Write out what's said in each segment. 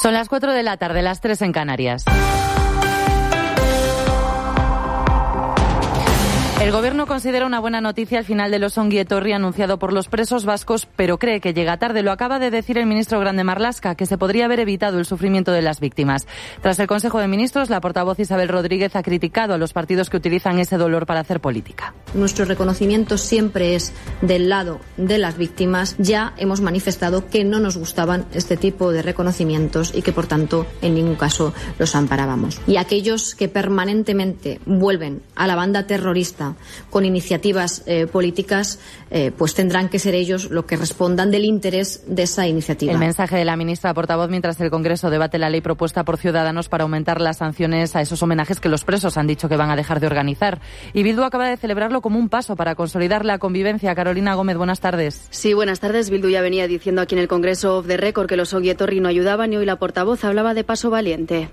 Son las 4 de la tarde, las 3 en Canarias. El Gobierno considera una buena noticia el final del ongi etorri anunciado por los presos vascos, pero cree que llega tarde. Lo acaba de decir el ministro Grande Marlaska, que se podría haber evitado el sufrimiento de las víctimas. Tras el Consejo de Ministros, la portavoz Isabel Rodríguez ha criticado a los partidos que utilizan ese dolor para hacer política. Nuestro reconocimiento siempre es del lado de las víctimas. Ya hemos manifestado que no nos gustaban este tipo de reconocimientos y que, por tanto, en ningún caso los amparábamos. Y aquellos que permanentemente vuelven a la banda terrorista con iniciativas políticas, pues tendrán que ser ellos los que respondan del interés de esa iniciativa. El mensaje de la ministra portavoz mientras el Congreso debate la ley propuesta por Ciudadanos para aumentar las sanciones a esos homenajes que los presos han dicho que van a dejar de organizar. Y Bildu acaba de celebrarlo como un paso para consolidar la convivencia. Carolina Gómez, buenas tardes. Sí, buenas tardes. Bildu ya venía diciendo aquí en el Congreso off the record que los ongi etorri no ayudaban y hoy la portavoz hablaba de paso valiente.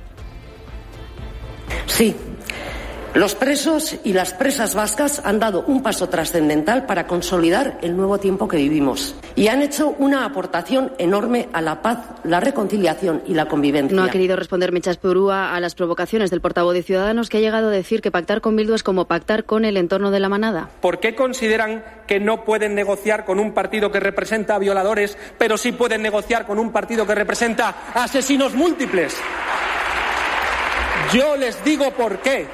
Sí. Los presos y las presas vascas han dado un paso trascendental para consolidar el nuevo tiempo que vivimos y han hecho una aportación enorme a la paz, la reconciliación y la convivencia. No ha querido responder Mecha Espurúa a las provocaciones del portavoz de Ciudadanos, que ha llegado a decir que pactar con Bildu es como pactar con el entorno de la manada. ¿Por qué consideran que no pueden negociar con un partido que representa a violadores, pero sí pueden negociar con un partido que representa a asesinos múltiples? Yo les digo por qué.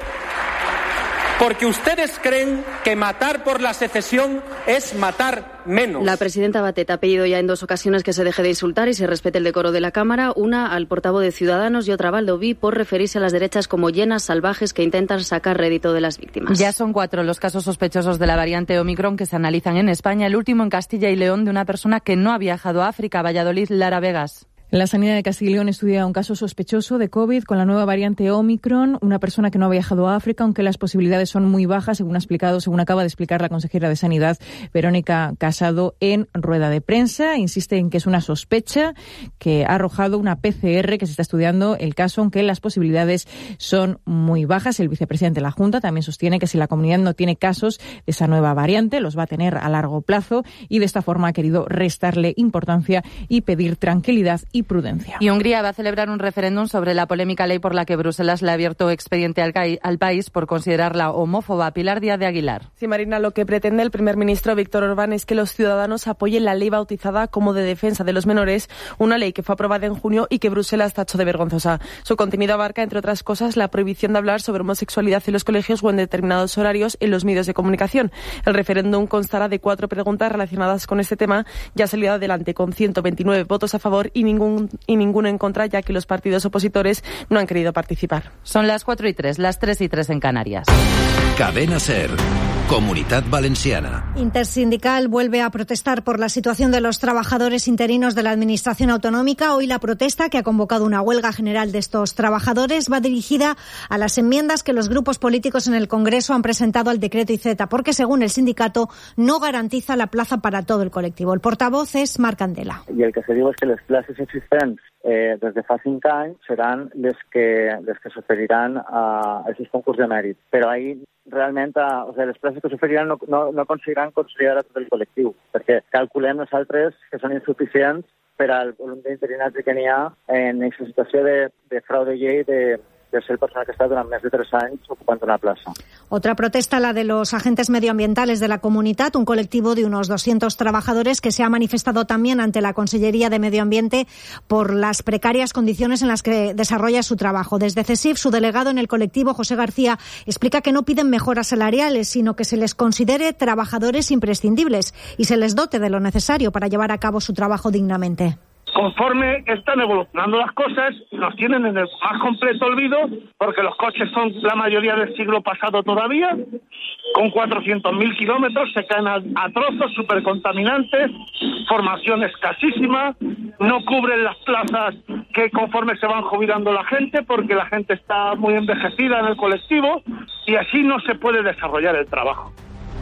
Porque ustedes creen que matar por la secesión es matar menos. La presidenta Batet ha pedido ya en 2 ocasiones que se deje de insultar y se respete el decoro de la Cámara, una al portavoz de Ciudadanos y otra a Baldoví por referirse a las derechas como llenas salvajes que intentan sacar rédito de las víctimas. Ya son 4 los casos sospechosos de la variante Omicron que se analizan en España, el último en Castilla y León de una persona que no ha viajado a África. Valladolid, Lara Vegas. La Sanidad de Castilla y León estudia un caso sospechoso de COVID con la nueva variante Omicron, una persona que no ha viajado a África, aunque las posibilidades son muy bajas, según acaba de explicar la consejera de Sanidad, Verónica Casado, en rueda de prensa. Insiste en que es una sospecha que ha arrojado una PCR, que se está estudiando el caso, aunque las posibilidades son muy bajas. El vicepresidente de la Junta también sostiene que si la comunidad no tiene casos de esa nueva variante, los va a tener a largo plazo, y de esta forma ha querido restarle importancia y pedir tranquilidad y prudencia. Y Hungría va a celebrar un referéndum sobre la polémica ley por la que Bruselas le ha abierto expediente al país por considerarla homófoba. Pilar Díaz de Aguilar. Sí, Marina, lo que pretende el primer ministro Víctor Orbán es que los ciudadanos apoyen la ley bautizada como de defensa de los menores, una ley que fue aprobada en junio y que Bruselas tachó de vergonzosa. Su contenido abarca, entre otras cosas, la prohibición de hablar sobre homosexualidad en los colegios o en determinados horarios en los medios de comunicación. El referéndum constará de 4 preguntas relacionadas con este tema. Ya ha salido adelante con 129 votos a favor y ninguno en contra, ya que los partidos opositores no han querido participar. Son las 4:03, las 3:03 en Canarias. Cadena SER, Comunitat Valenciana. Intersindical vuelve a protestar por la situación de los trabajadores interinos de la Administración Autonómica. Hoy la protesta, que ha convocado una huelga general de estos trabajadores, va dirigida a las enmiendas que los grupos políticos en el Congreso han presentado al decreto IZ, porque según el sindicato no garantiza la plaza para todo el colectivo. El portavoz es Marc Candela. I el que se diu és que les places existents des de fa 5 anys seran les que s'oferiran a aquest concurs de mèrit. Però ahir realment les places que s'oferiran no aconseguiran consolidar a tot el col·lectiu, perquè calculem nosaltres que són insuficients per al volum d'interinatge que n'hi ha en aquesta situació de frau de llei de ser el personal que está durante más de 3 años ocupando una plaza. Otra protesta, la de los agentes medioambientales de la Comunitat, un colectivo de unos 200 trabajadores que se ha manifestado también ante la Consellería de Medio Ambiente por las precarias condiciones en las que desarrolla su trabajo. Desde CESIF, su delegado en el colectivo, José García, explica que no piden mejoras salariales, sino que se les considere trabajadores imprescindibles y se les dote de lo necesario para llevar a cabo su trabajo dignamente. Conforme están evolucionando las cosas, nos tienen en el más completo olvido, porque los coches son la mayoría del siglo pasado todavía, con 400.000 kilómetros, se caen a trozos, supercontaminantes, formación escasísima, no cubren las plazas que conforme se van jubilando la gente, porque la gente está muy envejecida en el colectivo, y así no se puede desarrollar el trabajo.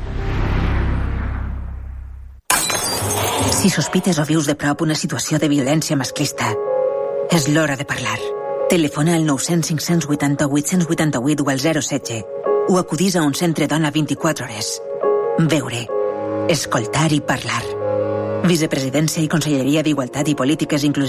Si sospites o vius de prop una situació de violència masclista, és l'hora de parlar. Telefona al 900 588 888 o al 016 o acudís a un centre dona 24 hores. Veure, escoltar i parlar. Vicepresidència i Conselleria d'Igualtat i Polítiques Inclusives.